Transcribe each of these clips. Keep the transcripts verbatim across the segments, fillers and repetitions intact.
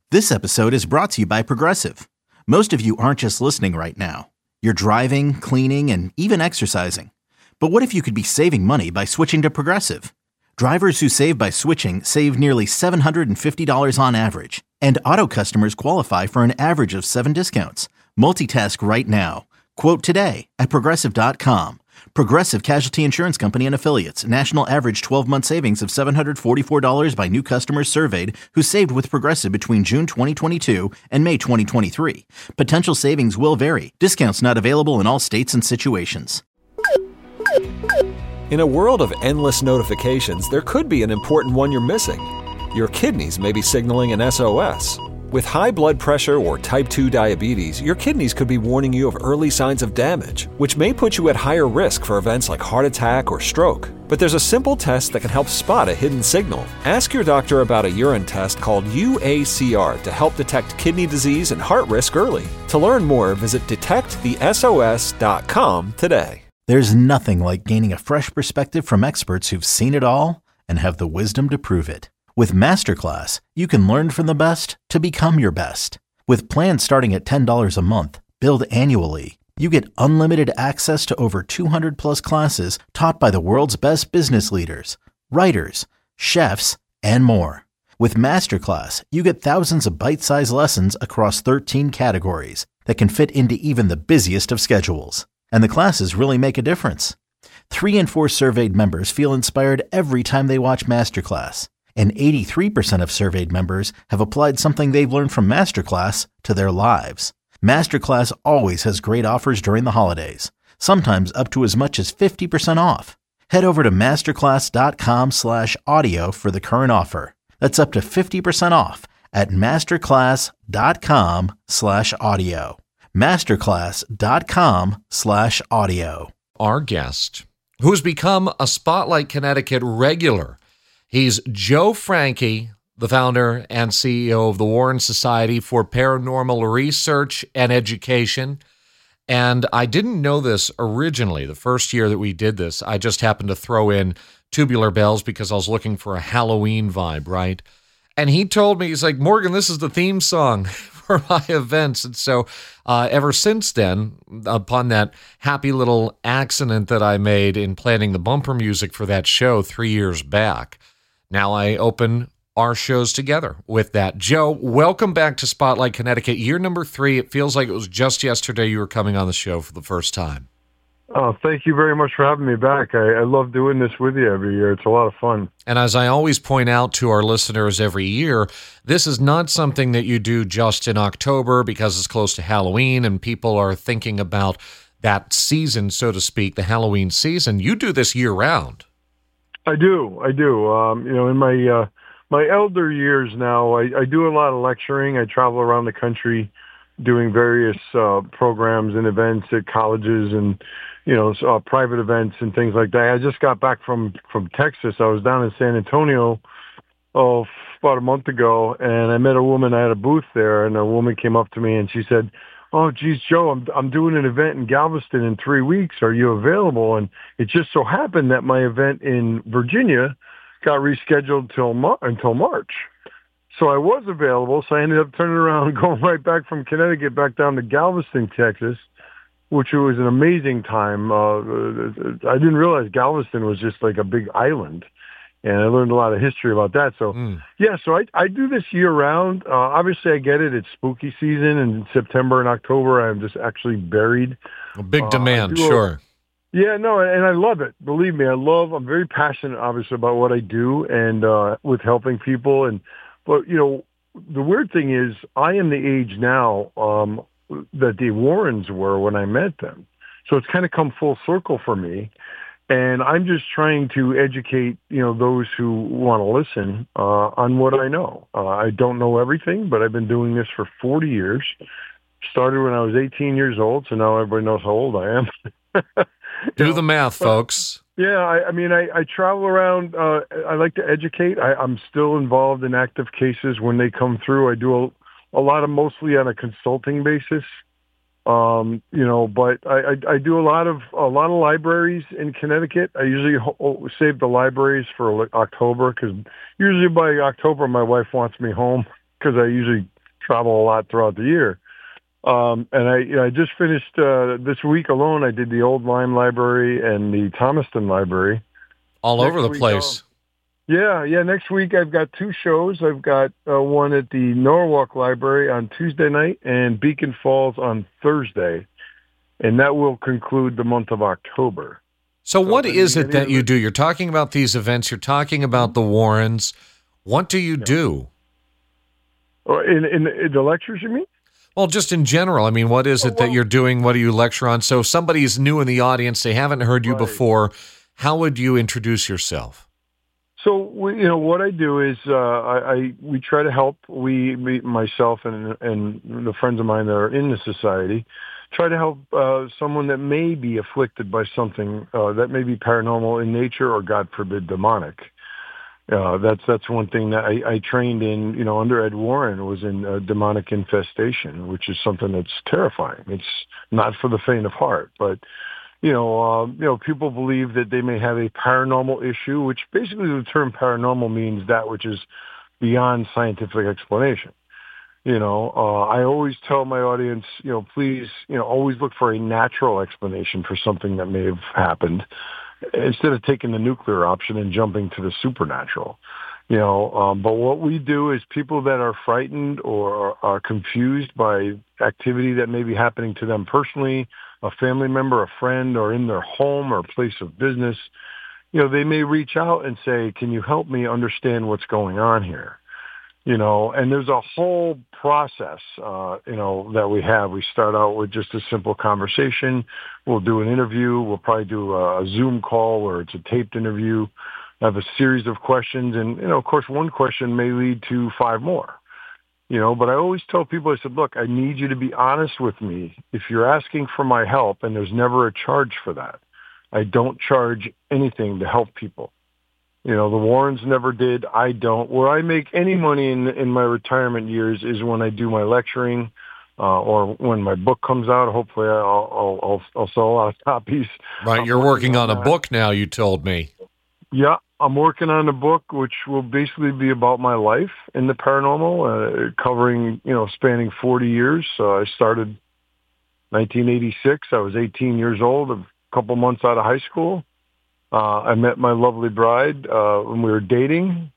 This episode is brought to you by Progressive. Most of you aren't just listening right now. You're driving, cleaning, and even exercising. But what if you could be saving money by switching to Progressive? Drivers who save by switching save nearly seven hundred fifty dollars on average. And auto customers qualify for an average of seven discounts. Multitask right now. Quote today at Progressive dot com. Progressive Casualty Insurance Company and Affiliates. National average twelve-month savings of seven hundred forty-four dollars by new customers surveyed who saved with Progressive between June twenty twenty-two and May twenty twenty-three. Potential savings will vary. Discounts not available in all states and situations. In a world of endless notifications, there could be an important one you're missing. Your kidneys may be signaling an S O S. With high blood pressure or type two diabetes, your kidneys could be warning you of early signs of damage, which may put you at higher risk for events like heart attack or stroke. But there's a simple test that can help spot a hidden signal. Ask your doctor about a urine test called U A C R to help detect kidney disease and heart risk early. To learn more, visit detect the S O S dot com today. There's nothing like gaining a fresh perspective from experts who've seen it all and have the wisdom to prove it. With Masterclass, you can learn from the best to become your best. With plans starting at ten dollars a month, billed annually, you get unlimited access to over two hundred plus classes taught by the world's best business leaders, writers, chefs, and more. With Masterclass, you get thousands of bite-sized lessons across thirteen categories that can fit into even the busiest of schedules. And the classes really make a difference. Three in four surveyed members feel inspired every time they watch Masterclass. And eighty-three percent of surveyed members have applied something they've learned from Masterclass to their lives. Masterclass always has great offers during the holidays, sometimes up to as much as fifty percent off. Head over to masterclass dot com slash audio for the current offer. That's up to fifty percent off at masterclass dot com slash audio. masterclass dot com slash audio. Our guest, who's become a Spotlight Connecticut regular, he's Joe Franke, the founder and C E O of the Warren Society for Paranormal Research and Education. And I didn't know this originally. The first year that we did this, I just happened to throw in Tubular Bells because I was looking for a Halloween vibe, right? And he told me, he's like, Morgan, this is the theme song for my events. And so uh, ever since then, upon that happy little accident that I made in planning the bumper music for that show three years back, now I open our shows together with that. Joe, welcome back to Spotlight Connecticut. Year number three. It feels like it was just yesterday you were coming on the show for the first time. Oh, thank you very much for having me back. I, I love doing this with you every year. It's a lot of fun. And as I always point out to our listeners every year, this is not something that you do just in October because it's close to Halloween and people are thinking about that season, so to speak, the Halloween season. You do this year round. I do. I do. Um, you know, in my uh, my elder years now, I, I do a lot of lecturing. I travel around the country doing various uh, programs and events at colleges and, you know, uh, private events and things like that. I just got back from, from Texas. I was down in San Antonio oh, about a month ago, and I met a woman. I had a booth there, and a woman came up to me, and she said, oh, geez, Joe, I'm I'm doing an event in Galveston in three weeks. Are you available? And it just so happened that my event in Virginia got rescheduled till Mar- until March. So I was available, so I ended up turning around and going right back from Connecticut back down to Galveston, Texas, which was an amazing time. Uh, I didn't realize Galveston was just like a big island. And I learned a lot of history about that. So, mm. yeah, so I, I do this year-round. Uh, obviously, I get it. It's spooky season, and in September and October, I'm just actually buried. A big demand, uh, sure. A, yeah, no, and I love it. Believe me, I love, I'm very passionate, obviously, about what I do and uh, with helping people. And But, you know, the weird thing is I am the age now um, that the Warrens were when I met them. So it's kind of come full circle for me. And I'm just trying to educate, you know, those who want to listen uh, on what I know. Uh, I don't know everything, but I've been doing this for forty years. Started when I was eighteen years old, so now everybody knows how old I am. Do know, the math, but, folks. Yeah, I, I mean, I, I travel around. Uh, I like to educate. I, I'm still involved in active cases when they come through. I do a, a lot of mostly on a consulting basis. Um, you know, but I, I, I do a lot of a lot of libraries in Connecticut. I usually ho- save the libraries for like October because usually by October my wife wants me home because I usually travel a lot throughout the year. Um, and I, you know, I just finished uh, this week alone. I did the Old Lyme Library and the Thomaston Library. All Next over the week, place. I'll, yeah, yeah. Next week I've got two shows. I've got uh, one at the Norwalk Library on Tuesday night and Beacon Falls on Thursday, and that will conclude the month of October. So, So what if is any- it that any you of do? You're talking about these events. You're talking about the Warrens. What do you do? Or in, in, in the lectures, you mean? Well, just in general, I mean, what is it Oh, that well- you're doing? What do you lecture on? So if somebody's new in the audience, they haven't heard you Right. before, how would you introduce yourself? So we, you know, what I do is uh, I, I we try to help. We, me, myself, and and the friends of mine that are in the society, try to help uh, someone that may be afflicted by something uh, that may be paranormal in nature or, God forbid, demonic. Uh, that's that's one thing that I, I trained in. You know, under Ed Warren was in uh, demonic infestation, which is something that's terrifying. It's not for the faint of heart, but. You know, um, you know, people believe that they may have a paranormal issue, which basically the term paranormal means that which is beyond scientific explanation. You know, uh, I always tell my audience, you know, please, you know, always look for a natural explanation for something that may have happened instead of taking the nuclear option and jumping to the supernatural. You know, um, but what we do is people that are frightened or are confused by activity that may be happening to them personally, a family member, a friend, or in their home or place of business, you know, they may reach out and say, can you help me understand what's going on here? You know, and there's a whole process, uh, you know, that we have. We start out with just a simple conversation. We'll do an interview. We'll probably do a Zoom call where it's a taped interview. Have a series of questions. And, you know, of course, one question may lead to five more. You know, but I always tell people, I said, look, I need you to be honest with me. If you're asking for my help, and there's never a charge for that, I don't charge anything to help people. You know, the Warrens never did. I don't. Where I make any money in in my retirement years is when I do my lecturing, uh, or when my book comes out. Hopefully, I'll I'll I'll, I'll sell a lot of copies. Right, I'm you're working on a that. book now, you told me. Yeah, I'm working on a book which will basically be about my life in the paranormal, uh, covering, you know, spanning forty years. So I started nineteen eighty-six. I was eighteen years old, a couple months out of high school. Uh, I met my lovely bride uh, when we were dating.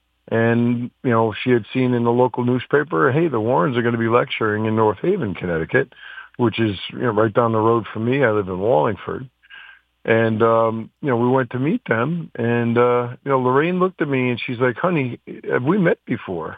And, you know, she had seen in the local newspaper, hey, the Warrens are going to be lecturing in North Haven, Connecticut, which is, you know, right down the road from me. I live in Wallingford. And, um, you know, we went to meet them. And, uh, you know, Lorraine looked at me and she's like, honey, have we met before?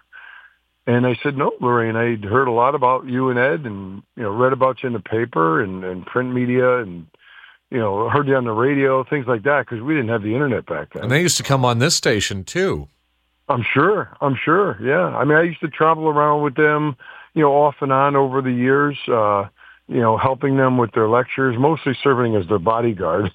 And I said, no, Lorraine, I'd heard a lot about you and Ed and, you know, read about you in the paper and, and print media and, you know, heard you on the radio, things like that, because we didn't have the internet back then. And they used to come on this station, too. I'm sure. I'm sure. Yeah. I mean, I used to travel around with them, you know, off and on over the years, uh, you know, helping them with their lectures, mostly serving as their bodyguard,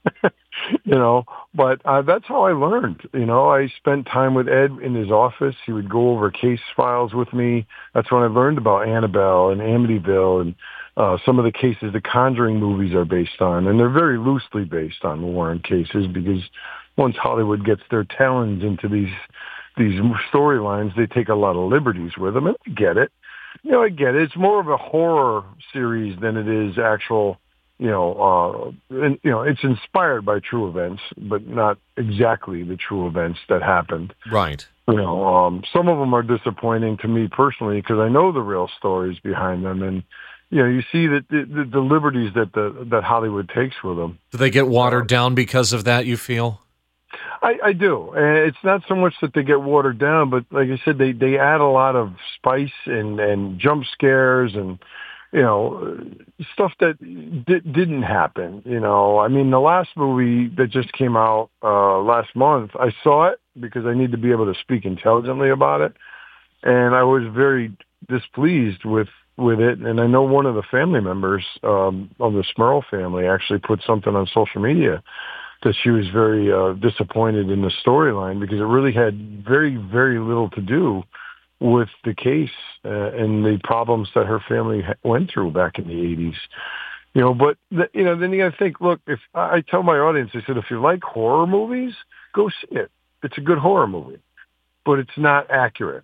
you know, but uh, that's how I learned. You know, I spent time with Ed in his office. He would go over case files with me. That's when I learned about Annabelle and Amityville and uh, some of the cases the Conjuring movies are based on. And they're very loosely based on the Warren cases because once Hollywood gets their talons into these these storylines, they take a lot of liberties with them. And I get it. You know, I get it. It's more of a horror series than it is actual, you know, uh, and, you know, it's inspired by true events, but not exactly the true events that happened. Right. You know, um, some of them are disappointing to me personally because I know the real stories behind them. And, you know, you see that the, the, the liberties that the, that Hollywood takes with them. Do they get watered down because of that, you feel? I, I do. And it's not so much that they get watered down, but like I said, they, they add a lot of spice and, and jump scares and, you know, stuff that di- didn't happen. You know, I mean, the last movie that just came out uh, last month, I saw it because I need to be able to speak intelligently about it. And I was very displeased with, with it. And I know one of the family members um, of the Smurl family actually put something on social media that she was very uh, disappointed in the storyline because it really had very, very little to do with the case uh, and the problems that her family ha- went through back in the eighties. You know, but, the, you know, then you got to think, look, if I, I tell my audience, I said, if you like horror movies, go see it. It's a good horror movie, but it's not accurate.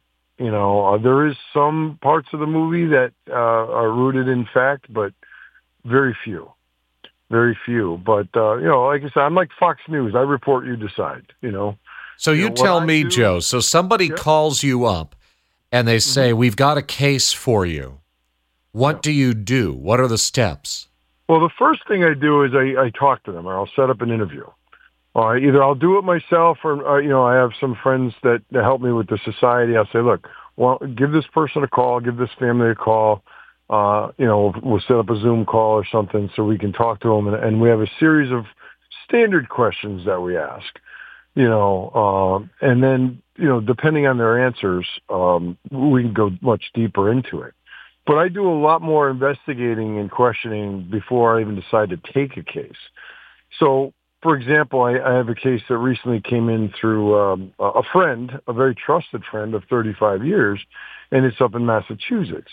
You know, uh, there is some parts of the movie that uh, are rooted in fact, but very few. Very few. But, uh, you know, like I said, I'm like Fox News. I report, you decide, you know. So you, you know, tell me, do, Joe, so somebody yeah. calls you up and they say, mm-hmm. we've got a case for you. What yeah. do you do? What are the steps? Well, the first thing I do is I, I talk to them, or I'll set up an interview. Uh, either I'll do it myself, or uh, you know, I have some friends that, that help me with the society. I'll say, look, well, give this person a call, give this family a call. Uh, you know, we'll set up a Zoom call or something so we can talk to them, and, and we have a series of standard questions that we ask. You know, um, and then you know, depending on their answers, um, we can go much deeper into it. But I do a lot more investigating and questioning before I even decide to take a case. So, for example, I, I have a case that recently came in through um, a friend, a very trusted friend of thirty-five years, and it's up in Massachusetts.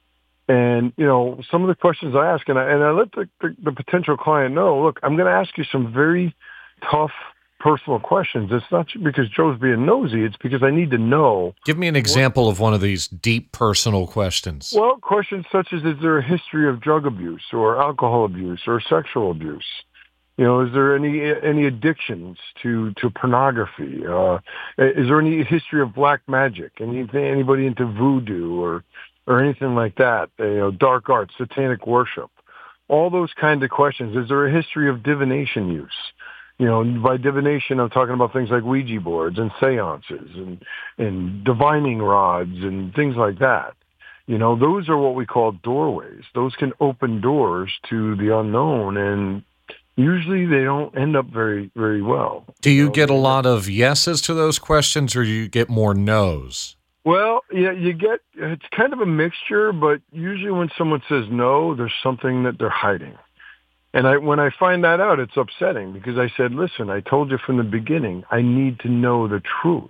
And, you know, some of the questions I ask, and I, and I let the, the, the potential client know, look, I'm going to ask you some very tough personal questions. It's not because Joe's being nosy. It's because I need to know. Give me an example what, of one of these deep personal questions. Well, questions such as, is there a history of drug abuse or alcohol abuse or sexual abuse? You know, is there any any addictions to, to pornography? Uh, is there any history of black magic? Anything, anybody into voodoo or or anything like that? You know, dark arts, satanic worship, all those kind of questions. Is there a history of divination use? You know, by divination, I'm talking about things like Ouija boards and seances and, and divining rods and things like that. You know, those are what we call doorways. Those can open doors to the unknown, and usually they don't end up very, very well. Do you, you know? get a lot of yeses to those questions, or do you get more no's? Well, yeah, you get, it's kind of a mixture, but usually when someone says no, there's something that they're hiding. And I, when I find that out, it's upsetting because I said, listen, I told you from the beginning, I need to know the truth.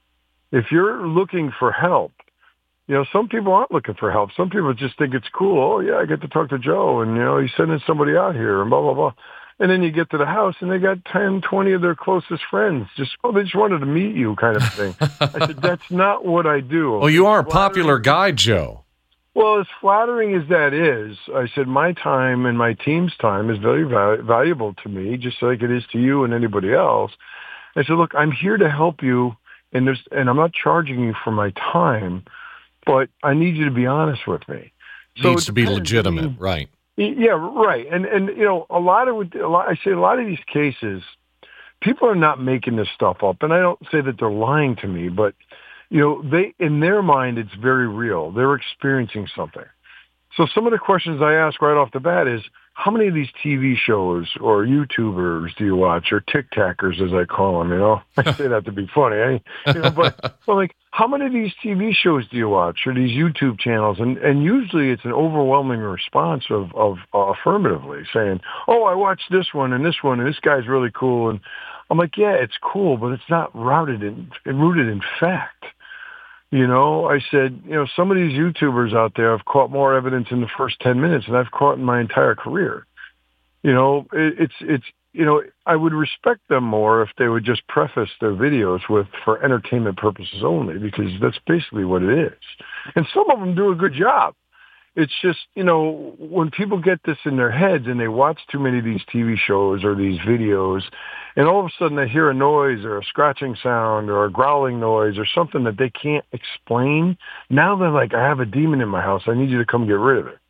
If you're looking for help, you know, some people aren't looking for help. Some people just think it's cool. Oh, yeah, I get to talk to Joe, and, you know, he's sending somebody out here and blah, blah, blah. And then you get to the house and they got ten, twenty of their closest friends. Just, oh, they just wanted to meet you kind of thing. I said, that's not what I do. Well, you are a popular guy, Joe. Well, as flattering as that is, I said, my time and my team's time is very val- valuable to me, just like it is to you and anybody else. I said, look, I'm here to help you, and there's, and I'm not charging you for my time, but I need you to be honest with me. So needs to be legitimate, I mean, right? Yeah, right. And, and you know, a lot of, a lot, I say a lot of these cases, people are not making this stuff up, and I don't say that they're lying to me, but you know, they, in their mind, it's very real. They're experiencing something. So some of the questions I ask right off the bat is, how many of these T V shows or YouTubers do you watch, or Tic-Tackers, as I call them, you know? I say that to be funny. I, you know, but well, like, how many of these T V shows do you watch, or these YouTube channels? And, and usually it's an overwhelming response of, of uh, affirmatively saying, oh, I watched this one and this one, and this guy's really cool. And I'm like, yeah, it's cool, but it's not rooted in, rooted in fact. You know, I said, you know, some of these YouTubers out there have caught more evidence in the first ten minutes than I've caught in my entire career. You know, it, it's, it's, you know, I would respect them more if they would just preface their videos with, for entertainment purposes only, because that's basically what it is. And some of them do a good job. It's just, you know, when people get this in their heads and they watch too many of these T V shows or these videos, and all of a sudden they hear a noise or a scratching sound or a growling noise or something that they can't explain, now they're like, I have a demon in my house. I need you to come get rid of it.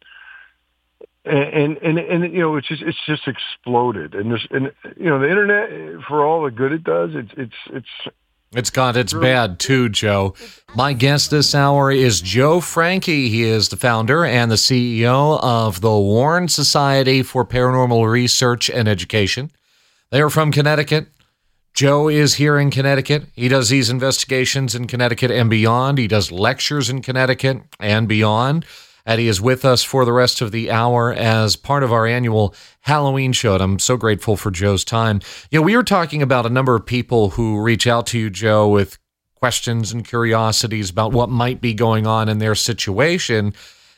And, and, and, and you know, it's just, it's just exploded. And there's, and, you know, the internet, for all the good it does, it's, it's, it's, It's got its bad too, Joe. My guest this hour is Joe Franke. He is the founder and the C E O of the Warren Society for Paranormal Research and Education. They are from Connecticut. Joe is here in Connecticut. He does these investigations in Connecticut and beyond. He does lectures in Connecticut and beyond. And he is with us for the rest of the hour as part of our annual Halloween show. And I'm so grateful for Joe's time. You know, we were talking about a number of people who reach out to you, Joe, with questions and curiosities about what might be going on in their situation.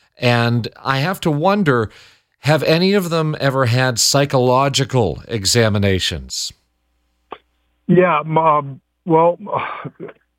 And I have to wonder, have any of them ever had psychological examinations? Yeah. Um, well,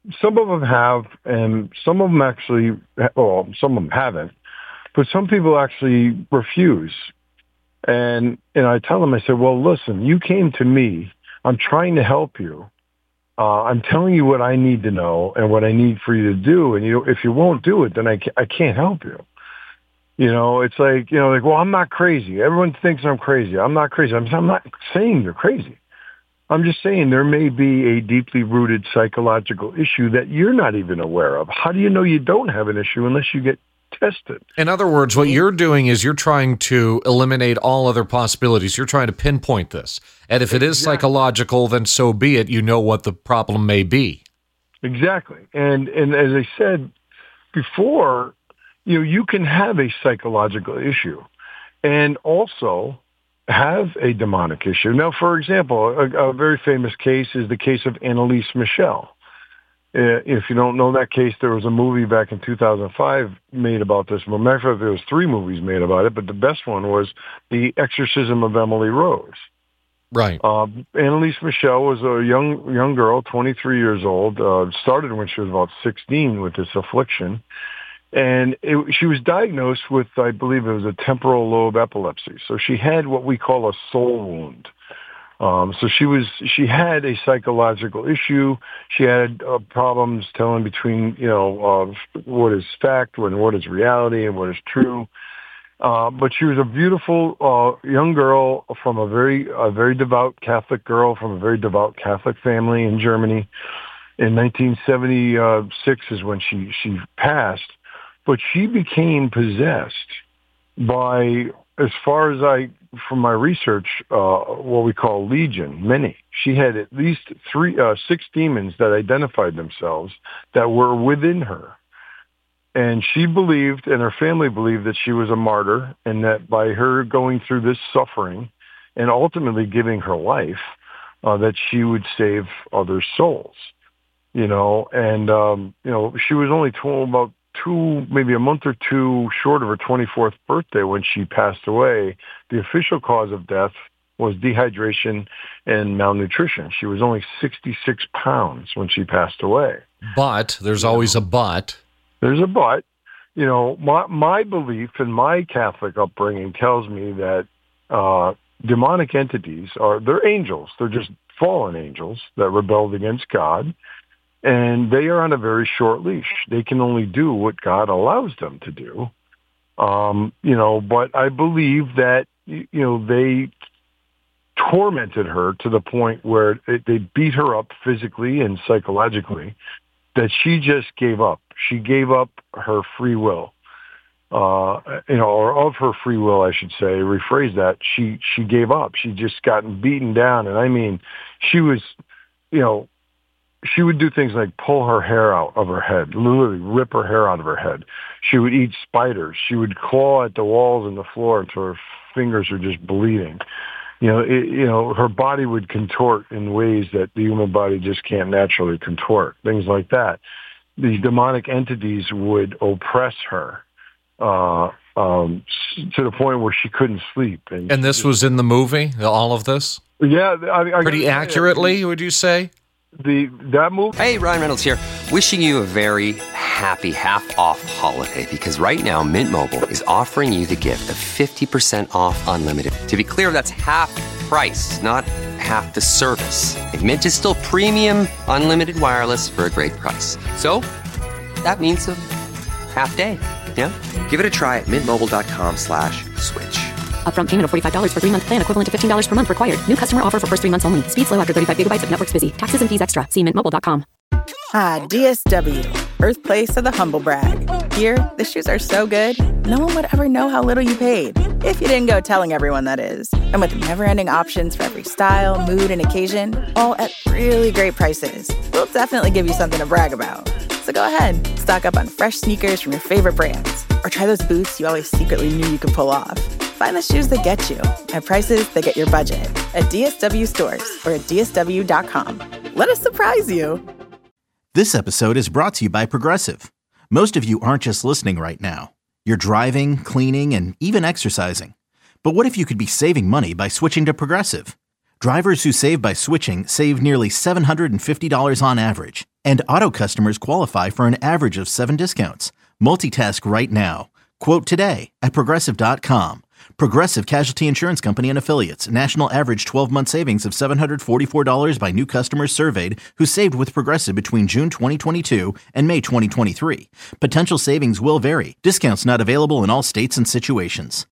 some of them have, and some of them actually, well, some of them haven't, but some people actually refuse. And and I tell them, I said, well, listen, you came to me. I'm trying to help you. Uh, I'm telling you what I need to know and what I need for you to do. And you, if you won't do it, then I, ca- I can't help you. You know, it's like, you know, like, well, I'm not crazy. Everyone thinks I'm crazy. I'm not crazy. I'm, I'm not saying you're crazy. I'm just saying there may be a deeply rooted psychological issue that you're not even aware of. How do you know you don't have an issue unless you get tested? In other words, what you're doing is you're trying to eliminate all other possibilities. You're trying to pinpoint this. And if it is Exactly. psychological, then so be it. You know what the problem may be. Exactly. And and as I said before, you know, you can have a psychological issue and also have a demonic issue. Now, for example, a, a very famous case is the case of Annalise Michel. Uh, if you don't know that case, there was a movie back in two thousand five made about this. Well, matter of fact, there was three movies made about it, but the best one was The Exorcism of Emily Rose. Right. Uh, Annalise Michel was a young young girl, twenty-three years old, uh, started when she was about sixteen with this affliction. And it, she was diagnosed with, I believe it was a temporal lobe epilepsy. So she had what we call a soul wound. Um, so she was, she had a psychological issue. She had uh, problems telling between, you know, uh, what is fact and what is reality and what is true. Uh, but she was a beautiful uh, young girl from a very, a very devout Catholic girl from a very devout Catholic family in Germany. In nineteen seventy-six is when she, she passed. But she became possessed by, as far as I, from my research, uh, what we call legion, many. She had at least three, uh, six demons that identified themselves that were within her. And she believed, and her family believed, that she was a martyr, and that by her going through this suffering and ultimately giving her life, uh, that she would save other souls. You know, and, um, you know, she was only told about two, maybe a month or two short of her twenty-fourth birthday when she passed away. The official cause of death was dehydration and malnutrition. She was only sixty-six pounds when she passed away. But there's always a but. There's a but. You know, my, my belief and my Catholic upbringing tells me that uh, demonic entities are, they're angels. They're just fallen angels that rebelled against God. And they are on a very short leash. They can only do what God allows them to do. Um, you know, but I believe that, you know, they tormented her to the point where it, they beat her up physically and psychologically, that she just gave up. She gave up her free will, uh, you know, or of her free will, I should say, rephrase that. She, she gave up. She just gotten beaten down. And I mean, she was, you know, she would do things like pull her hair out of her head, literally rip her hair out of her head. She would eat spiders. She would claw at the walls and the floor until her fingers are just bleeding. You know, it, you know, her body would contort in ways that the human body just can't naturally contort, things like that. These demonic entities would oppress her uh, um, to the point where she couldn't sleep. And, And this just, was in the movie, all of this? Yeah. I, I Pretty accurately, would you say? The that movie. Hey, Ryan Reynolds here. Wishing you a very happy half-off holiday, because right now Mint Mobile is offering you the gift of fifty percent off unlimited. To be clear, that's half price, not half the service. And Mint is still premium unlimited wireless for a great price. So that means a half day. Yeah? Give it a try at mintmobile.com slash switch. Upfront payment of forty-five dollars for three-month plan equivalent to fifteen dollars per month required. New customer offer for first three months only. Speed slow after thirty-five gigabytes if network's busy. Taxes and fees extra. See mint mobile dot com. Ah, D S W, birthplace of the humble brag. Here, the shoes are so good, no one would ever know how little you paid. If you didn't go telling everyone, that is. And with never-ending options for every style, mood, and occasion, all at really great prices, we'll definitely give you something to brag about. So go ahead, stock up on fresh sneakers from your favorite brands, or try those boots you always secretly knew you could pull off. Find the shoes that get you at prices that get your budget at D S W stores or at D S W dot com. Let us surprise you. This episode is brought to you by Progressive. Most of you aren't just listening right now. You're driving, cleaning, and even exercising. But what if you could be saving money by switching to Progressive? Drivers who save by switching save nearly seven hundred fifty dollars on average. And Auto customers qualify for an average of seven discounts. Multitask right now. Quote today at Progressive dot com. Progressive Casualty Insurance Company and Affiliates. National average twelve-month savings of seven hundred forty-four dollars by new customers surveyed who saved with Progressive between June twenty twenty-two and May twenty twenty-three. Potential savings will vary. Discounts not available in all states and situations.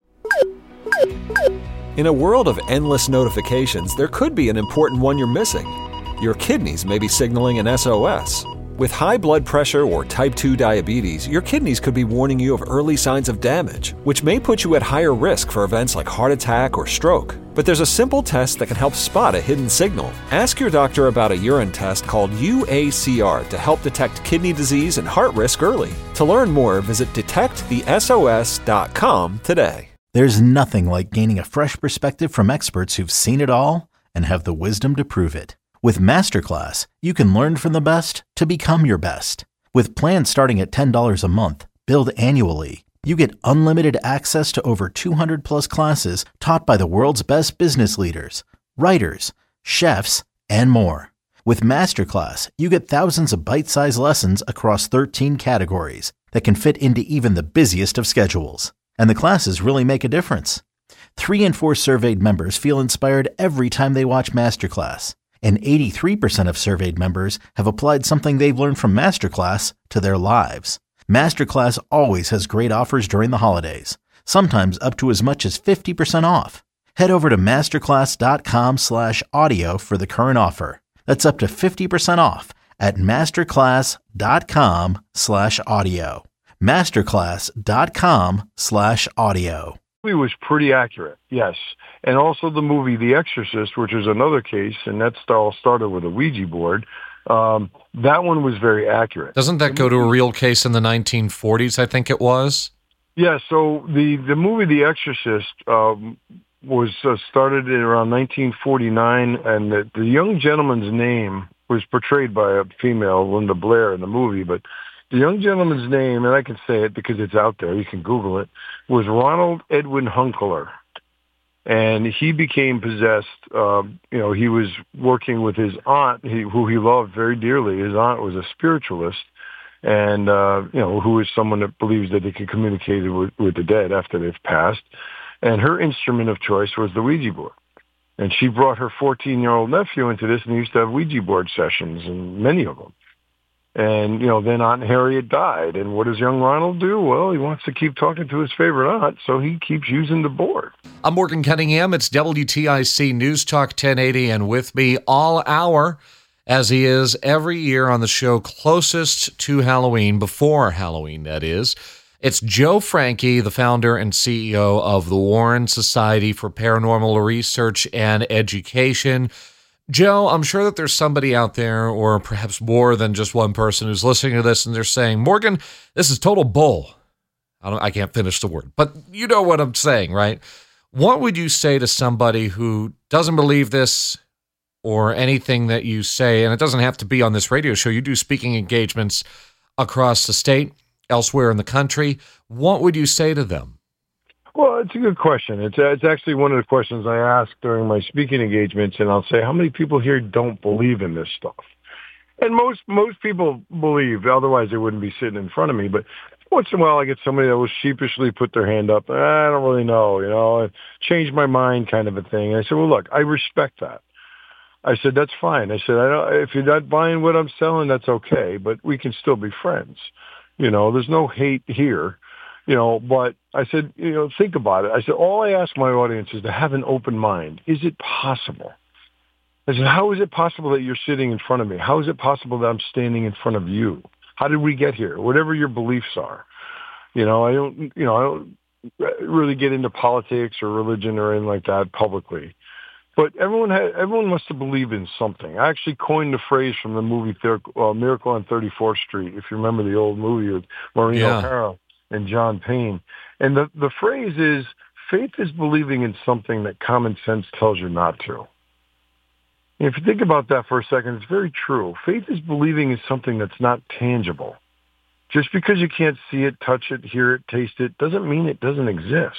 In a world of endless notifications, there could be an important one you're missing. Your kidneys may be signaling an S O S. With high blood pressure or type two diabetes, your kidneys could be warning you of early signs of damage, which may put you at higher risk for events like heart attack or stroke. But there's a simple test that can help spot a hidden signal. Ask your doctor about a urine test called U A C R to help detect kidney disease and heart risk early. To learn more, visit detect the S O S dot com today. There's nothing like gaining a fresh perspective from experts who've seen it all and have the wisdom to prove it. With Masterclass, you can learn from the best to become your best. With plans starting at ten dollars a month, billed annually, you get unlimited access to over two hundred plus classes taught by the world's best business leaders, writers, chefs, and more. With Masterclass, you get thousands of bite-sized lessons across thirteen categories that can fit into even the busiest of schedules. And the classes really make a difference. Three in four surveyed members feel inspired every time they watch Masterclass. And eighty-three percent of surveyed members have applied something they've learned from Masterclass to their lives. Masterclass always has great offers during the holidays, sometimes up to as much as fifty percent off. Head over to masterclass.com slash audio for the current offer. That's up to fifty percent off at masterclass.com slash audio. Masterclass.com slash audio. It was pretty accurate, yes. And also the movie The Exorcist, which is another case, and that all started with a Ouija board. Um, that one was very accurate. Doesn't that go to a real case in the nineteen forties, I think it was? Yeah, so the, the movie The Exorcist um, was uh, started in around nineteen forty-nine, and the, the young gentleman's name was portrayed by a female, Linda Blair, in the movie, but the young gentleman's name, and I can say it because it's out there, you can Google it, was Ronald Edwin Hunkeler. And he became possessed, uh, you know, he was working with his aunt, he, who he loved very dearly. His aunt was a spiritualist, and, uh, you know, who is someone that believes that they can communicate with, with the dead after they've passed. And her instrument of choice was the Ouija board. And she brought her fourteen-year-old nephew into this, and they used to have Ouija board sessions, and many of them. And, you know, then Aunt Harriet died. And what does young Ronald do? Well, he wants to keep talking to his favorite aunt, so he keeps using the board. I'm Morgan Cunningham. It's W T I C News Talk ten eighty, and with me all hour, as he is every year on the show closest to Halloween, before Halloween, that is. It's Joe Franke, the founder and C E O of the Warren Society for Paranormal Research and Education. Joe, I'm sure that there's somebody out there, or perhaps more than just one person, who's listening to this and they're saying, Morgan, this is total bull. I don't, I can't finish the word, but you know what I'm saying, right? What would you say to somebody who doesn't believe this or anything that you say? And it doesn't have to be on this radio show. You do speaking engagements across the state, elsewhere in the country. What would you say to them? Well, it's a good question. It's it's actually one of the questions I ask during my speaking engagements, and I'll say, how many people here don't believe in this stuff? And most most people believe, otherwise they wouldn't be sitting in front of me. But once in a while I get somebody that will sheepishly put their hand up. I don't really know, you know, I changed my mind kind of a thing. And I said, well, look, I respect that. I said, that's fine. I said, I don't, if you're not buying what I'm selling, that's okay, but we can still be friends. You know, there's no hate here. You know, but I said, you know, think about it. I said, all I ask my audience is to have an open mind. Is it possible? I said, how is it possible that you're sitting in front of me? How is it possible that I'm standing in front of you? How did we get here? Whatever your beliefs are. You know, I don't, you know, I don't really get into politics or religion or anything like that publicly. But everyone had, everyone must have believed in something. I actually coined the phrase from the movie uh, Miracle on thirty-fourth Street, if you remember the old movie with Maureen Yeah. O'Hara and John Payne. And the, the phrase is, faith is believing in something that common sense tells you not to. And if you think about that for a second, it's very true. Faith is believing in something that's not tangible. Just because you can't see it, touch it, hear it, taste it, doesn't mean it doesn't exist.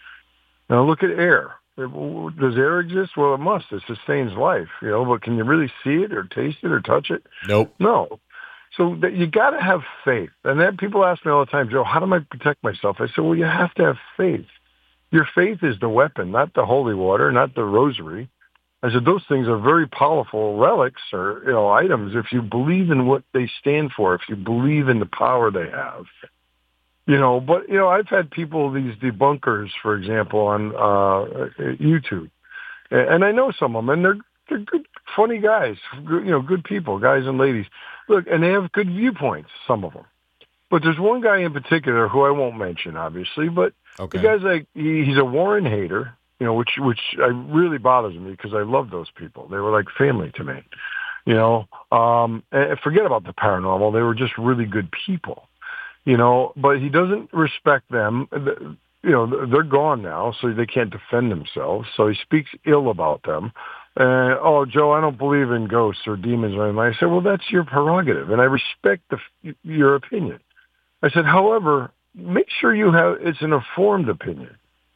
Now look at air. Does air exist? Well, it must. It sustains life, you know, but can you really see it or taste it or touch it? Nope. No. So that you got to have faith. And then people ask me all the time, Joe, how do I protect myself? I said, well, you have to have faith. Your faith is the weapon, not the holy water, not the rosary. I said, those things are very powerful relics or, you know, items if you believe in what they stand for, if you believe in the power they have. You know, but, you know, I've had people, these debunkers, for example, on uh, YouTube. And I know some of them, and they're, they're good, funny guys, good, you know, good people, guys and ladies. Look, and they have good viewpoints, some of them. But there's one guy in particular who I won't mention, obviously, but okay. The guy's like, he, he's a Warren hater. You know, which which I really bothers me because I love those people. They were like family to me. You know, um, and forget about the paranormal. They were just really good people. You know, but he doesn't respect them. You know, they're gone now, so they can't defend themselves. So he speaks ill about them. And, oh, Joe, I don't believe in ghosts or demons or anything. I said, well, that's your prerogative, and I respect the, your opinion. I said, however, make sure you have it's an informed opinion.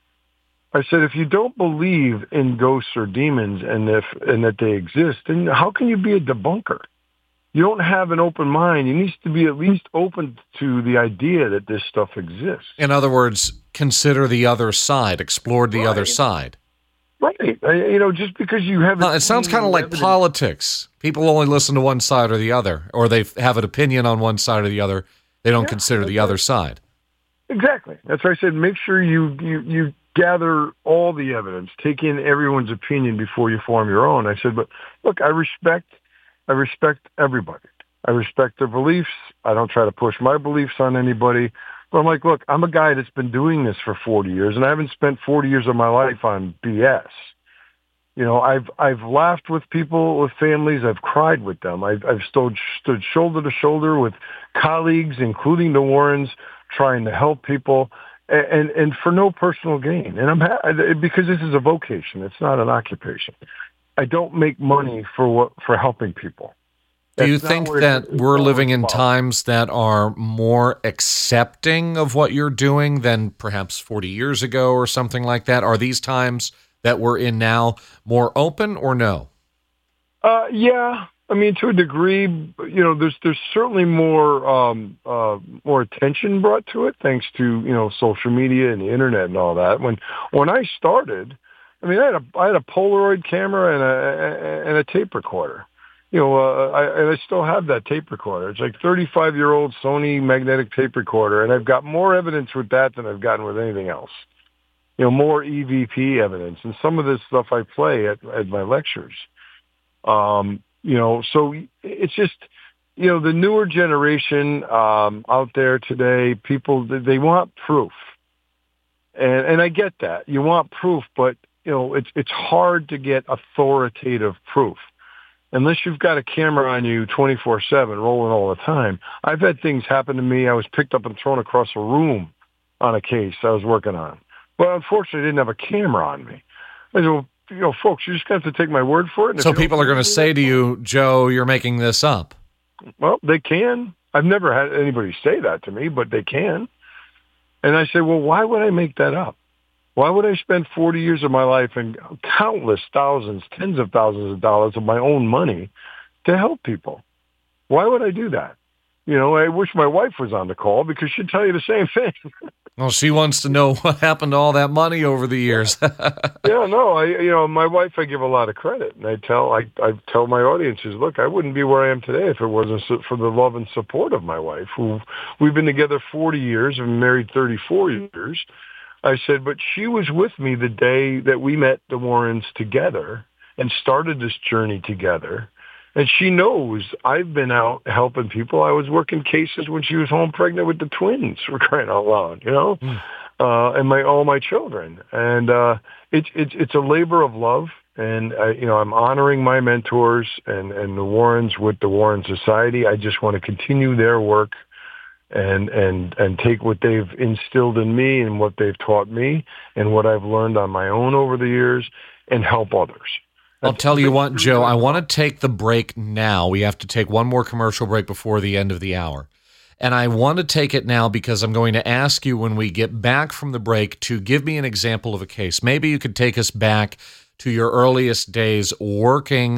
I said, if you don't believe in ghosts or demons and if and that they exist, then how can you be a debunker? You don't have an open mind. You need to be at least open to the idea that this stuff exists. In other words, consider the other side, explore the right. other side. Right. I, you know, just because you have... No, it sounds kind of like evidence. Politics. People only listen to one side or the other, or they have an opinion on one side or the other. They don't yeah, consider the right. other side. Exactly. That's why I said make sure you you you... gather all the evidence, take in everyone's opinion before you form your own. I said, but look, I respect, I respect everybody. I respect their beliefs. I don't try to push my beliefs on anybody. But I'm like, look, I'm a guy that's been doing this for forty years, and I haven't spent forty years of my life on B S. You know, I've I've laughed with people, with families. I've cried with them. I've I've stood stood shoulder to shoulder with colleagues, including the Warrens, trying to help people. And and for no personal gain, and I'm ha- because this is a vocation. It's not an occupation. I don't make money for what for helping people. Do you think that we're living in times that are more accepting of what you're doing than perhaps forty years ago or something like that? Are these times that we're in now more open or no? Uh, yeah. I mean, to a degree, you know, there's there's certainly more um, uh, more attention brought to it thanks to, you know, social media and the internet and all that. When when I started, I mean, I had a I had a Polaroid camera and a and a tape recorder. You know, uh, I, and I still have that tape recorder. It's like thirty-five year old Sony magnetic tape recorder, and I've got more evidence with that than I've gotten with anything else. You know, more E V P evidence, and some of this stuff I play at at my lectures. Um, You know, so it's just, you know, the newer generation um, out there today, people, they want proof. And and I get that. You want proof, but, you know, it's it's hard to get authoritative proof. Unless you've got a camera on you twenty-four seven rolling all the time. I've had things happen to me. I was picked up and thrown across a room on a case I was working on. But unfortunately, I didn't have a camera on me. I said, well, you know, folks, you're just going to have to take my word for it. So people are going to say to you, Joe, you're making this up. Well, they can. I've never had anybody say that to me, but they can. And I say, well, why would I make that up? Why would I spend forty years of my life and countless thousands, tens of thousands of dollars of my own money to help people? Why would I do that? You know, I wish my wife was on the call because she'd tell you the same thing. Well, she wants to know what happened to all that money over the years. yeah, no, I, you know, my wife, I give a lot of credit, and I tell, I, I tell my audiences, look, I wouldn't be where I am today if it wasn't for the love and support of my wife, who we've been together forty years and married thirty-four years. I said, but she was with me the day that we met the Warrens together and started this journey together. And she knows I've been out helping people. I was working cases when she was home pregnant with the twins, for crying out loud, you know, mm. uh, and my all my children. And uh, it's it's it's a labor of love. And, uh, you know, I'm honoring my mentors and, and the Warrens with the Warren Society. I just want to continue their work and, and, and take what they've instilled in me and what they've taught me and what I've learned on my own over the years and help others. I'll tell you what, Joe, I want to take the break now. We have to take one more commercial break before the end of the hour. And I want to take it now because I'm going to ask you when we get back from the break to give me an example of a case. Maybe you could take us back to your earliest days working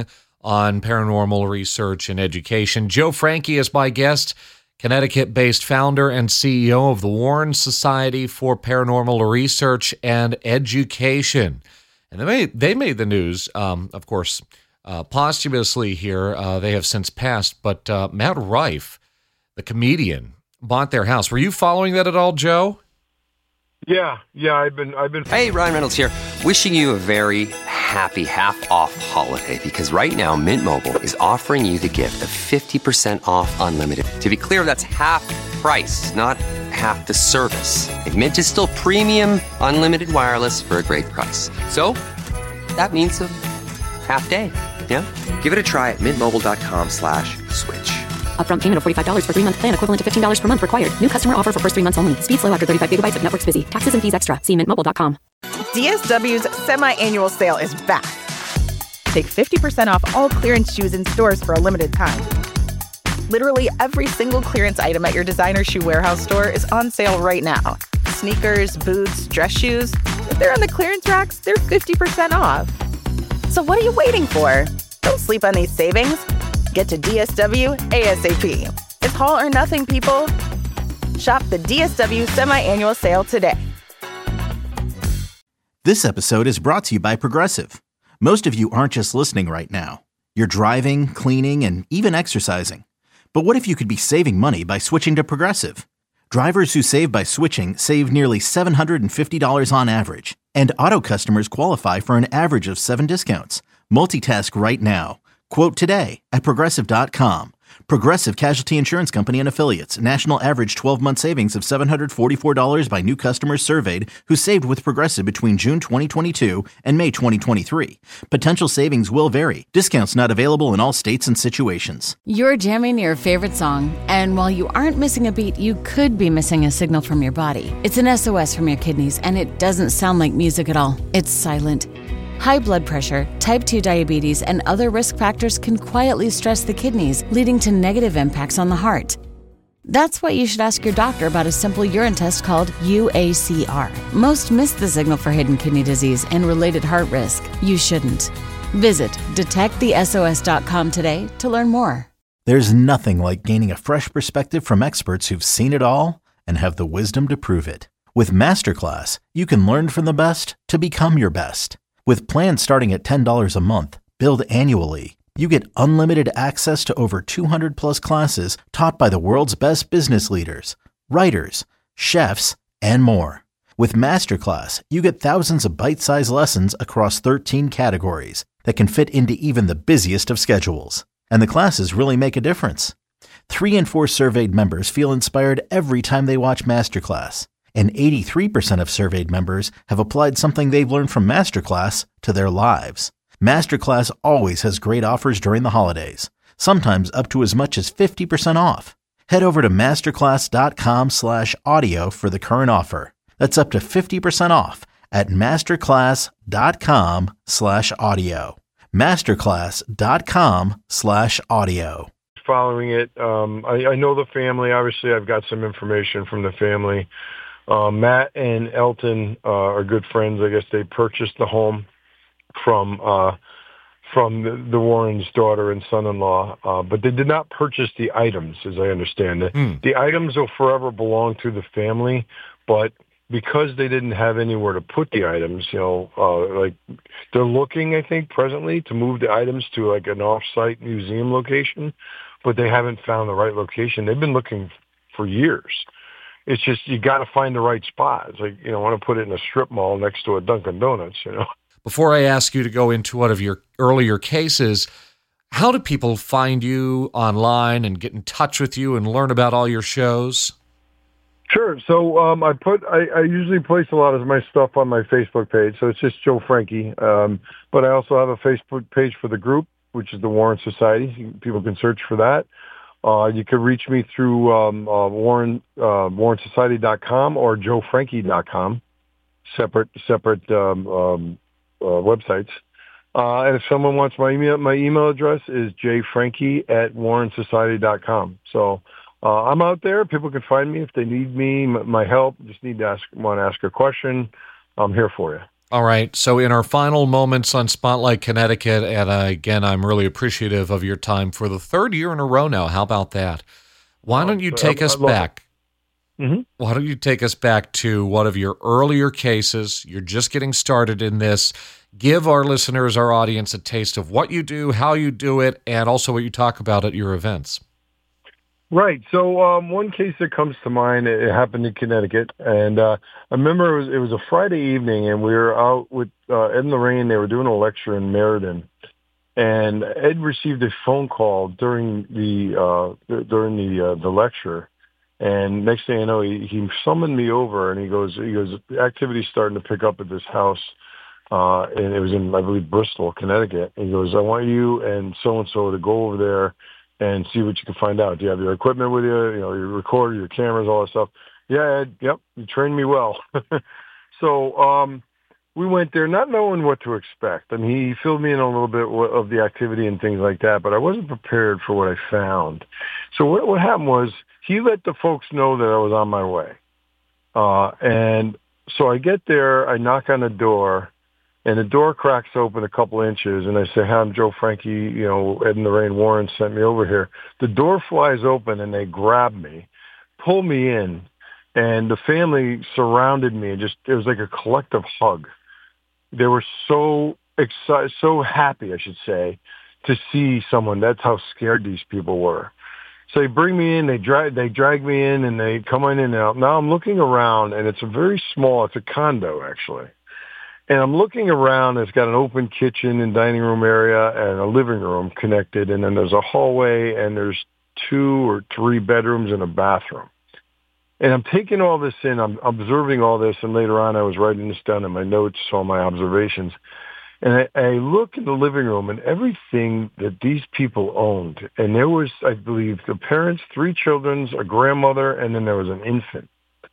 on paranormal research and education. Joe Franke is my guest, Connecticut-based founder and C E O of the Warren Society for Paranormal Research and Education. And they made, they made the news, um, of course, uh, posthumously here. Uh, they have since passed, but uh, Matt Rife, the comedian, bought their house. Were you following that at all, Joe? Yeah, yeah, I've been, I've been. Hey, Ryan Reynolds here, wishing you a very happy half-off holiday, because right now Mint Mobile is offering you the gift of fifty percent off unlimited. To be clear, that's half price, not half the service. Like, Mint is still premium unlimited wireless for a great price. So that means a half day, yeah? Give it a try at mintmobile.com slash switch. Upfront payment of forty-five dollars for three-month plan equivalent to fifteen dollars per month required. New customer offer for first three months only. Speed slow after thirty-five gigabytes if network's busy. Taxes and fees extra. See mint mobile dot com. D S W's semi-annual sale is back. Take fifty percent off all clearance shoes in stores for a limited time. Literally every single clearance item at your designer shoe warehouse store is on sale right now. Sneakers, boots, dress shoes. If they're on the clearance racks, they're fifty percent off. So what are you waiting for? Don't sleep on these savings. Get to D S W ASAP. It's haul or nothing, people. Shop the D S W semi-annual sale today. This episode is brought to you by Progressive. Most of you aren't just listening right now. You're driving, cleaning, and even exercising. But what if you could be saving money by switching to Progressive? Drivers who save by switching save nearly seven hundred fifty dollars on average. And auto customers qualify for an average of seven discounts. Multitask right now. Quote today at Progressive dot com. Progressive Casualty Insurance Company and Affiliates. National average twelve-month savings of seven hundred forty-four dollars by new customers surveyed who saved with Progressive between June twenty twenty-two and May twenty twenty-three. Potential savings will vary. Discounts not available in all states and situations. You're jamming your favorite song, and while you aren't missing a beat, you could be missing a signal from your body. It's an S O S from your kidneys, and it doesn't sound like music at all. It's silent. High blood pressure, type two diabetes, and other risk factors can quietly stress the kidneys, leading to negative impacts on the heart. That's why you should ask your doctor about a simple urine test called U A C R. Most miss the signal for hidden kidney disease and related heart risk. You shouldn't. Visit detect the S O S dot com today to learn more. There's nothing like gaining a fresh perspective from experts who've seen it all and have the wisdom to prove it. With Masterclass, you can learn from the best to become your best. With plans starting at ten dollars a month, billed annually, you get unlimited access to over two hundred plus classes taught by the world's best business leaders, writers, chefs, and more. With Masterclass, you get thousands of bite-sized lessons across thirteen categories that can fit into even the busiest of schedules. And the classes really make a difference. Three in four surveyed members feel inspired every time they watch Masterclass. And eighty-three percent of surveyed members have applied something they've learned from Masterclass to their lives. Masterclass always has great offers during the holidays, sometimes up to as much as fifty percent off. Head over to masterclass.com slash audio for the current offer. That's up to fifty percent off at masterclass.com slash audio. Masterclass.com slash audio. Following it, um, I, I know the family. Obviously, I've got some information from the family. Uh, Matt and Elton uh, are good friends. I guess they purchased the home from uh, from the, the Warrens' daughter and son-in-law, uh, but they did not purchase the items, as I understand it. Mm. The items will forever belong to the family, but because they didn't have anywhere to put the items, you know, uh, like they're looking, I think, presently to move the items to like an off-site museum location, but they haven't found the right location. They've been looking for years. It's just, you got to find the right spot. It's like, you know, I want to put it in a strip mall next to a Dunkin' Donuts, you know. Before I ask you to go into one of your earlier cases, how do people find you online and get in touch with you and learn about all your shows? Sure. So um, I put, I, I usually place a lot of my stuff on my Facebook page. So it's just Joe Franke. Um, but I also have a Facebook page for the group, which is the Warren Society. People can search for that. Uh, you can reach me through um, uh, Warren, uh, Warren Society dot com or Joe Franke dot com, separate separate um, um, uh, websites. Uh, and if someone wants my email, my email address is jfranke at Warren Society dot com. So uh, I'm out there. People can find me if they need me, my help. Just need to ask, want to ask a question. I'm here for you. All right. So in our final moments on Spotlight Connecticut, and uh, again, I'm really appreciative of your time for the third year in a row now. How about that? Why don't you take I, us I back? Mm-hmm. Why don't you take us back to one of your earlier cases? You're just getting started in this. Give our listeners, our audience, a taste of what you do, how you do it, and also what you talk about at your events. Right. So um, one case that comes to mind, it happened in Connecticut. And uh, I remember it was, it was a Friday evening, and we were out with uh, Ed and Lorraine. They were doing a lecture in Meriden. And Ed received a phone call during the uh, during the uh, the lecture. And next thing I know, he, he summoned me over, and he goes, he goes, the activity's starting to pick up at this house. Uh, and it was in, I believe, Bristol, Connecticut. And he goes, I want you and so-and-so to go over there and see what you can find out. Do you have your equipment with you? You know, your recorder, your cameras, all that stuff. Yeah, Ed, yep, you trained me well. so um, we went there not knowing what to expect. I mean, he filled me in a little bit of the activity and things like that, but I wasn't prepared for what I found. So what, what happened was he let the folks know that I was on my way. Uh, and so I get there, I knock on the door, and the door cracks open a couple inches, and I say, hi, I'm Joe Frankie, you know, Ed and Lorraine Warren sent me over here. The door flies open, and they grab me, pull me in, and the family surrounded me, and just, it was like a collective hug. They were so excited, so happy, I should say, to see someone. That's how scared these people were. So they bring me in, they drag, they drag me in, and they come in and out. Now I'm looking around, and it's a very small, it's a condo, actually. And I'm looking around. It's got an open kitchen and dining room area and a living room connected. And then there's a hallway, and there's two or three bedrooms and a bathroom. And I'm taking all this in. I'm observing all this. And later on, I was writing this down in my notes, all my observations. And I, I look in the living room, and everything that these people owned. And there was, I believe, the parents, three children, a grandmother, and then there was an infant.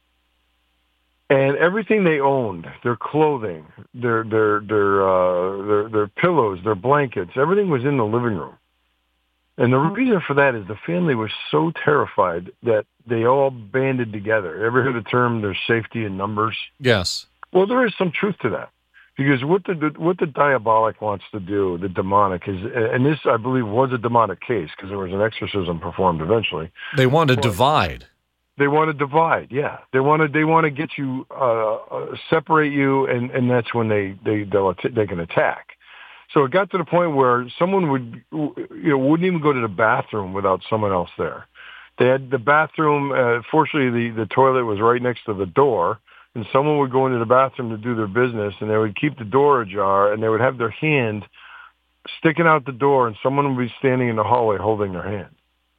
And everything they owned, their clothing, their their their uh, their their pillows, their blankets, everything was in the living room. And the reason for that is the family was so terrified that they all banded together. Ever hear the term "there's safety in numbers"? Yes. Well, there is some truth to that, because what the what the diabolic wants to do, the demonic is, and this I believe was a demonic case because there was an exorcism performed eventually. They want to well, divide. They want to divide, yeah. They want to. They want to get you, uh, uh, separate you, and, and that's when they they they'll, they can attack. So it got to the point where someone would, you know, wouldn't even go to the bathroom without someone else there. They had the bathroom. Uh, fortunately, the the toilet was right next to the door, and someone would go into the bathroom to do their business, and they would keep the door ajar, and they would have their hand sticking out the door, and someone would be standing in the hallway holding their hand.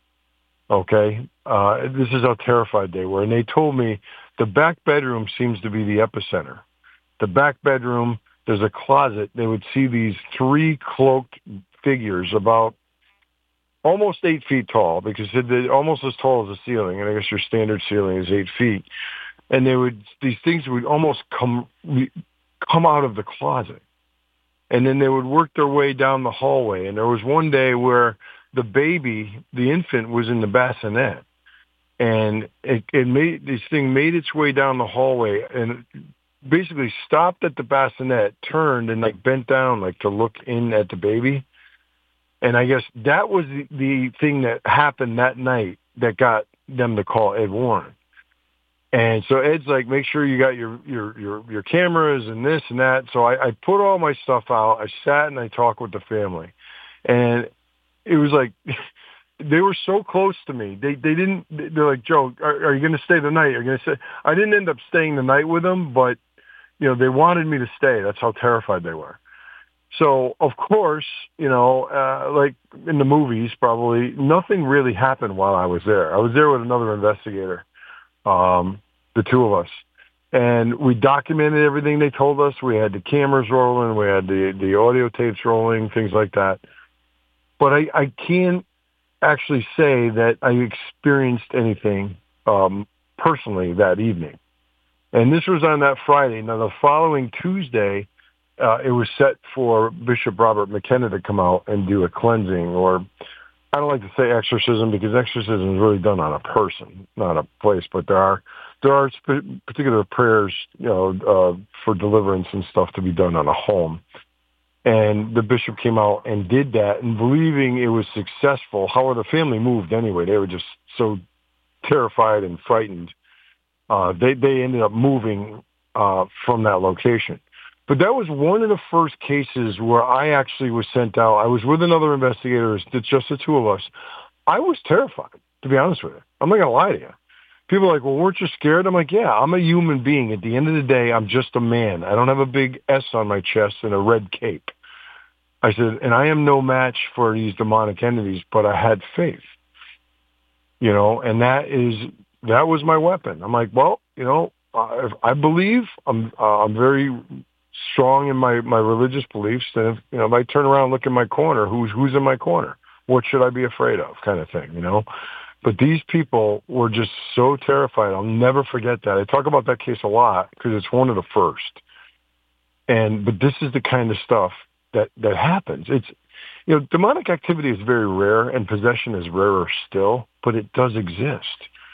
Okay, uh, this is how terrified they were. And they told me the back bedroom seems to be the epicenter. The back bedroom, there's a closet. They would see these three cloaked figures about almost eight feet tall, because they're almost as tall as the ceiling. And I guess your standard ceiling is eight feet. And they would, these things would almost come, come out of the closet. And then they would work their way down the hallway. And there was one day where the baby, the infant, was in the bassinet, and it, it made this thing made its way down the hallway, and it basically stopped at the bassinet, turned, and like bent down, like to look in at the baby. And I guess that was the, the thing that happened that night that got them to call Ed Warren. And so Ed's like, make sure you got your your your, your cameras and this and that. So I, I put all my stuff out. I sat and I talked with the family, and it was like they were so close to me. They they didn't. They're like, Joe, are, are you going to stay the night? Are you going to stay? I didn't end up staying the night with them, but you know they wanted me to stay. That's how terrified they were. So of course, you know, uh, like in the movies, probably nothing really happened while I was there. I was there with another investigator, um, the two of us, and we documented everything they told us. We had the cameras rolling, we had the the audio tapes rolling, things like that. But I, I can't actually say that I experienced anything um, personally that evening. And this was on that Friday. Now, the following Tuesday, uh, it was set for Bishop Robert McKenna to come out and do a cleansing, or I don't like to say exorcism, because exorcism is really done on a person, not a place. But there are there are sp- particular prayers, you know, uh, for deliverance and stuff to be done on a home. And the bishop came out and did that, and believing it was successful. However, the family moved anyway. They were just so terrified and frightened. Uh, they, they ended up moving uh, from that location. But that was one of the first cases where I actually was sent out. I was with another investigator. It's just the two of us. I was terrified, to be honest with you. I'm not going to lie to you. People are like, well, weren't you scared? I'm like, yeah, I'm a human being. At the end of the day, I'm just a man. I don't have a big S on my chest and a red cape. I said, and I am no match for these demonic entities, but I had faith. You know, and that is, that was my weapon. I'm like, well, you know, I, I believe I'm, uh, I'm very strong in my, my religious beliefs. And if, you know, if I turn around and look in my corner, who's, who's in my corner? What should I be afraid of, kind of thing, you know? But these people were just so terrified. I'll never forget that. I talk about that case a lot because it's one of the first. And, but this is the kind of stuff that, that happens. It's, you know, demonic activity is very rare and possession is rarer still, but it does exist.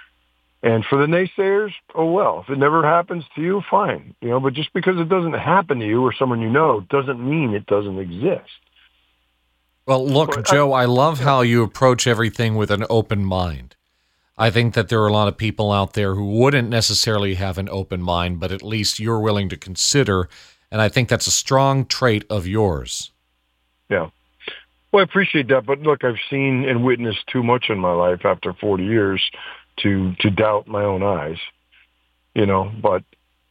And for the naysayers, oh well, if it never happens to you, fine. You know, but just because it doesn't happen to you or someone you know doesn't mean it doesn't exist. Well, look, But Joe, I- I love how you approach everything with an open mind. I think that there are a lot of people out there who wouldn't necessarily have an open mind, but at least you're willing to consider, and I think that's a strong trait of yours. Yeah. Well, I appreciate that, but look, I've seen and witnessed too much in my life after forty years to to doubt my own eyes, you know. But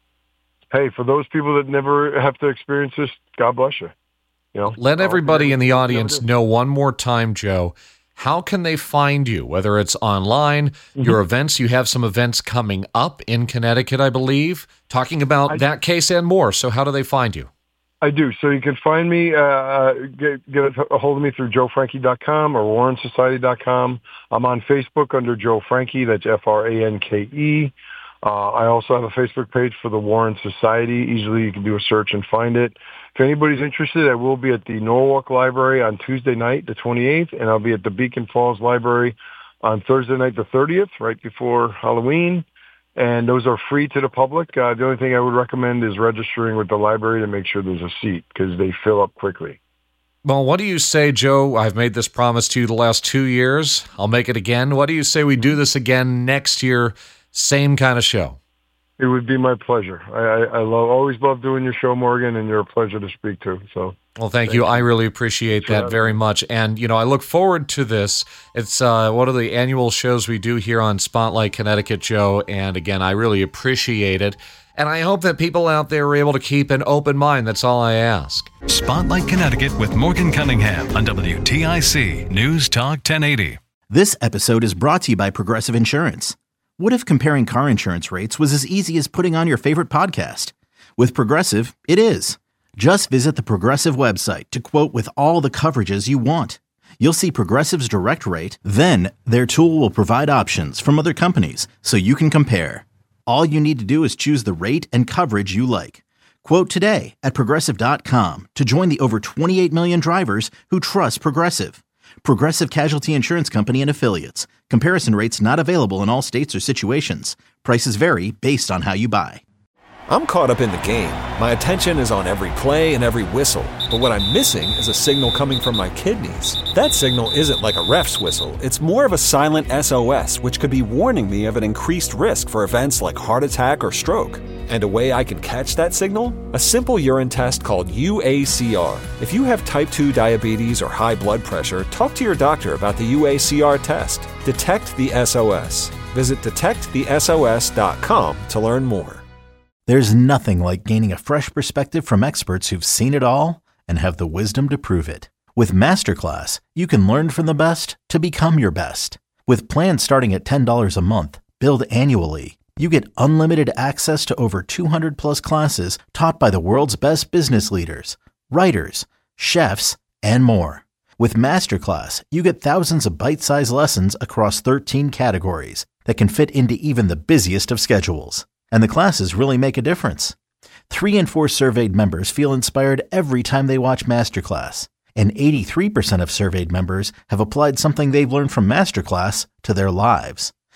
hey, for those people that never have to experience this, God bless you. You know, Let everybody in the audience never do. know one more time, Joe, how can they find you, whether it's online, Mm-hmm. your events? You have some events coming up in Connecticut, I believe, talking about I- that case and more. So how do they find you? I do. So you can find me, uh, get, get a hold of me through joe franke dot com or warren society dot com. I'm on Facebook under Joe Franke. That's F R A N K E. Uh, I also have a Facebook page for the Warren Society. Easily you can do a search and find it. If anybody's interested, I will be at the Norwalk Library on Tuesday night, the twenty-eighth, and I'll be at the Beacon Falls Library on Thursday night, the thirtieth, right before Halloween. And those are free to the public. Uh, the only thing I would recommend is registering with the library to make sure there's a seat because they fill up quickly. Well, what do you say, Joe? I've made this promise to you the last two years. I'll make it again. What do you say we do this again next year? Same kind of show. It would be my pleasure. I, I, I love, always love doing your show, Morgan, and you're a pleasure to speak to. So, Well, thank, Thank you. you. I really appreciate for that having very me. much. And, you know, I look forward to this. It's uh, one of the annual shows we do here on Spotlight Connecticut, Joe. And again, I really appreciate it. And I hope that people out there are able to keep an open mind. That's all I ask. Spotlight Connecticut with Morgan Cunningham on W T I C News Talk ten eighty. This episode is brought to you by Progressive Insurance. What if comparing car insurance rates was as easy as putting on your favorite podcast? With Progressive, it is. Just visit the Progressive website to quote with all the coverages you want. You'll see Progressive's direct rate, then their tool will provide options from other companies so you can compare. All you need to do is choose the rate and coverage you like. Quote today at progressive dot com to join the over twenty-eight million drivers who trust Progressive. Progressive Casualty Insurance Company and Affiliates. Comparison rates not available in all states or situations. Prices vary based on how you buy. I'm caught up in the game. My attention is on every play and every whistle. But what I'm missing is a signal coming from my kidneys. That signal isn't like a ref's whistle. It's more of a silent S O S, which could be warning me of an increased risk for events like heart attack or stroke. And a way I can catch that signal? A simple urine test called U A C R. If you have type two diabetes or high blood pressure, talk to your doctor about the U A C R test. Detect the S O S. Visit detect the S O S dot com to learn more. There's nothing like gaining a fresh perspective from experts who've seen it all and have the wisdom to prove it. With Masterclass, you can learn from the best to become your best. With plans starting at ten dollars a month, billed annually, you get unlimited access to over two hundred plus classes taught by the world's best business leaders, writers, chefs, and more. With Masterclass, you get thousands of bite-sized lessons across thirteen categories that can fit into even the busiest of schedules. And the classes really make a difference. Three in four surveyed members feel inspired every time they watch Masterclass. And eighty-three percent of surveyed members have applied something they've learned from Masterclass to their lives.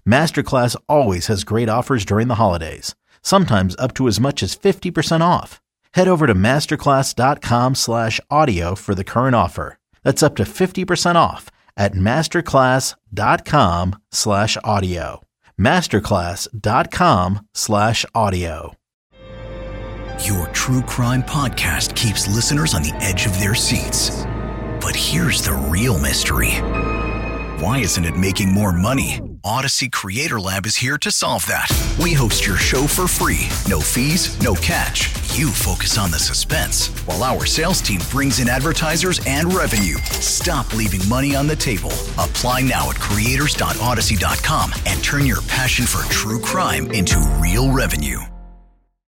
Masterclass always has great offers during the holidays, sometimes up to as much as fifty percent off. Head over to masterclass.com slash audio for the current offer. That's up to fifty percent off at masterclass.com slash audio. Masterclass.com slash audio. Your true crime podcast keeps listeners on the edge of their seats. But here's the real mystery. Why isn't it making more money? Odyssey Creator Lab is here to solve that. We host your show for free. No fees, no catch. You focus on the suspense, while our sales team brings in advertisers and revenue. Stop leaving money on the table. Apply now at creators dot odyssey dot com and turn your passion for true crime into real revenue.